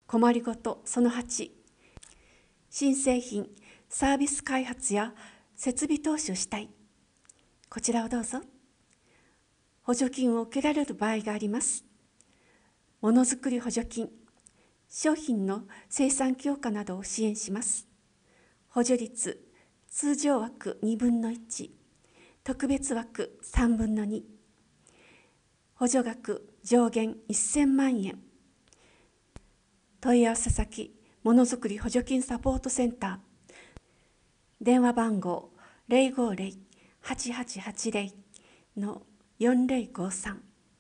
困りごとその8、新製品サービス開発や設備投資をしたい。こちらをどうぞ。補助金を受けられる場合があります。ものづくり補助金、商品の生産強化などを支援します。補助率通常枠2分の1、特別枠3分の2、補助額上限1000万円。問い合わせ先、ものづくり補助金サポートセンター、電話番号 050-8880-4053。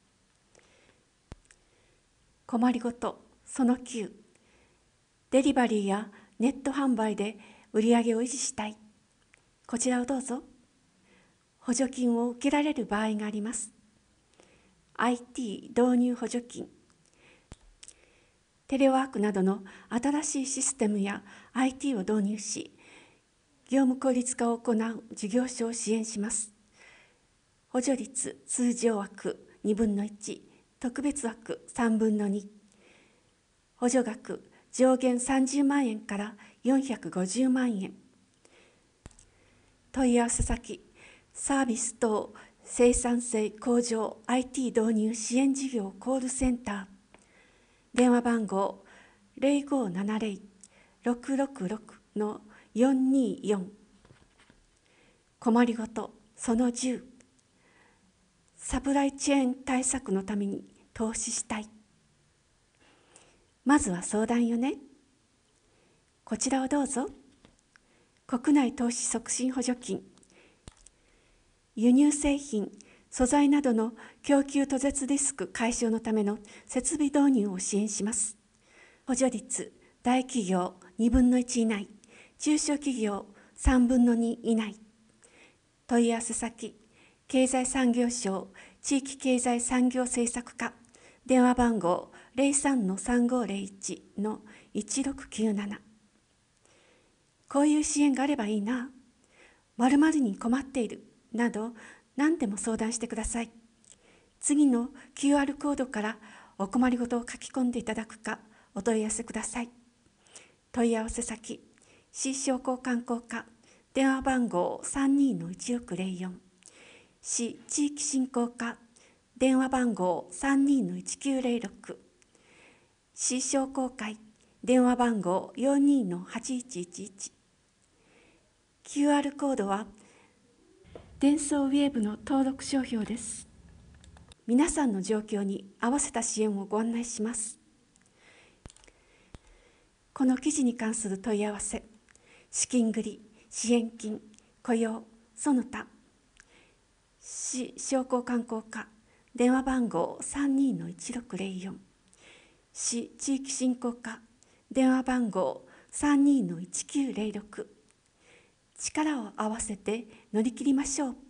困りごとその9、デリバリーやネット販売で売上を維持したい。こちらをどうぞ。補助金を受けられる場合があります。IT 導入補助金、テレワークなどの新しいシステムや IT を導入し、業務効率化を行う事業所を支援します。補助率通常枠2分の1、特別枠3分の2。補助額上限30万円から450万円。問い合わせ先、サービス等生産性向上 IT 導入支援事業コールセンター、電話番号 0570-666-424。困りごとその10、サプライチェーン対策のために投資したい。まずは相談よね。こちらをどうぞ。国内投資促進補助金、輸入製品、素材などの供給途絶リスク解消のための設備導入を支援します。補助率、大企業2分の1以内、中小企業3分の2以内。問い合わせ先、経済産業省地域経済産業政策課、電話番号 03-3501-1697。こういう支援があればいいな、〇〇に困っている、など何でも相談してください。次の QR コードからお困りごとを書き込んでいただくかお問い合わせください。問い合わせ先、市商工観光課、電話番号 32-1604、市地域振興課、電話番号 32-1906、市商工会、電話番号 42-8111。QR コードはデンソーウェーブの登録商標です。皆さんの状況に合わせた支援をご案内します。この記事に関する問い合わせ、資金繰り、支援金、雇用、その他、市商工観光課、電話番号 32-1604、市地域振興課、電話番号 32-1906。力を合わせて乗り切りましょう。